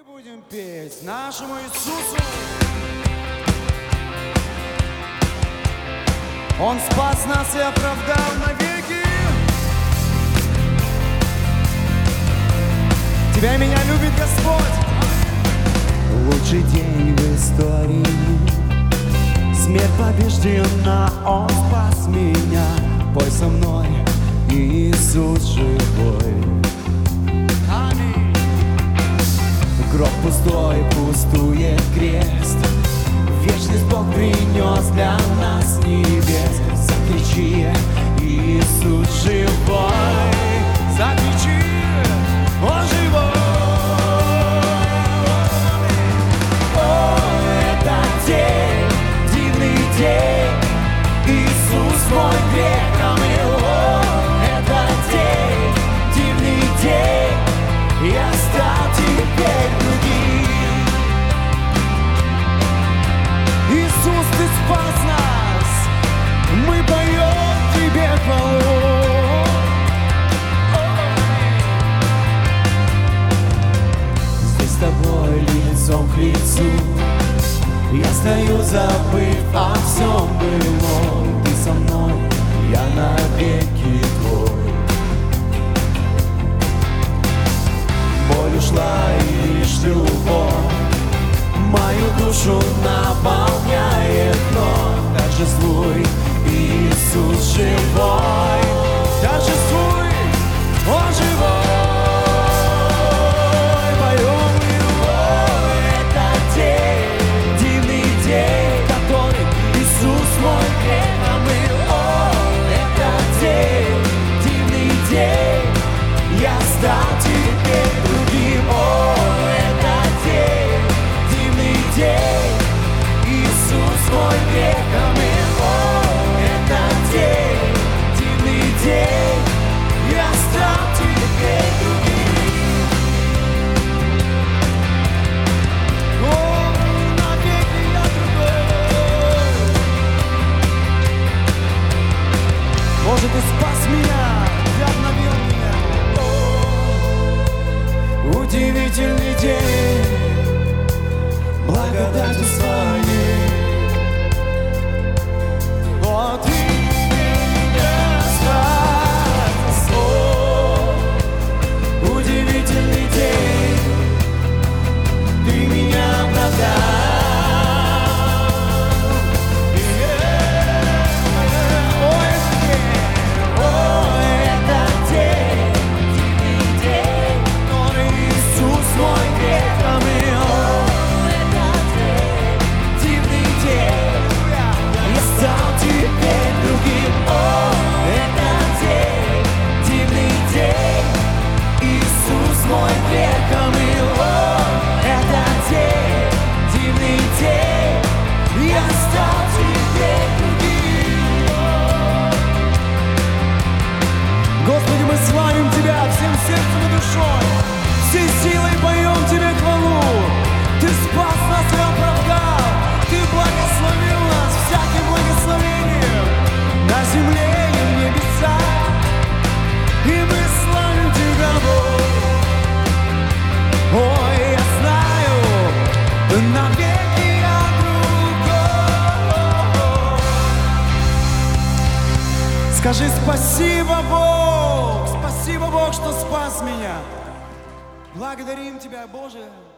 Будем петь нашему Иисусу. Он спас нас и оправдал навеки. Тебя и меня любит Господь. Лучший день в истории. Смерть побеждена, Он спас меня. Пой со мной, Иисус живой. Аминь. Гроб пустой, пустует крест. Вечность Бог принес для нас с небес. Закричи, Иисус живой. Закричи, Он живой. О, это день, дивный день. Иисус мой грех омыл. О, это день, дивный день. Я стал теперь другим. Иисус, Ты спас нас. Мы поем Тебе хвалу. Здесь с Тобой лицом к лицу. Я стою, забыв о всем былом. Ты со мной, я навеки Твой. Боль ушла и лишь любовь мою душу наполняет вновь. Торжествуй, Иисус живой. Торжествуй, Он живой. Поем Его, это день, дивный день, который Иисус мой грех омыл. О, это день, дивный день. Я стал теперь другим. О, это день, дивный день. Иисус мой грех омыл. О, это день, дивный день. Я стал теперь другим. О, навеки я другой. Боже, Ты спас меня, Ты обновил меня. О, удивительный день, благодатью Своей. О, Ты меня спас. О, удивительный день, Ты меня оправдал. О, это день, дивный день, который Иисус мой грех омыл. О, это день, дивный день. Я стал теперь другим. О, это день, дивный день. Иисус мой грех омыл. О, это день, дивный день. Я стал теперь другим. Господи, мы славим Тебя всем сердцем и душой. Всей силой поем Тебе хвалу. Ты спас нас и оправдал. Ты благословил нас всяким благословением на земле и в небесах. И мы славим Тебя, Бог. Ой, я знаю, навеки я другой. Скажи спасибо, Бог. Спасибо, Бог, что спас меня. Благодарим Тебя, Боже.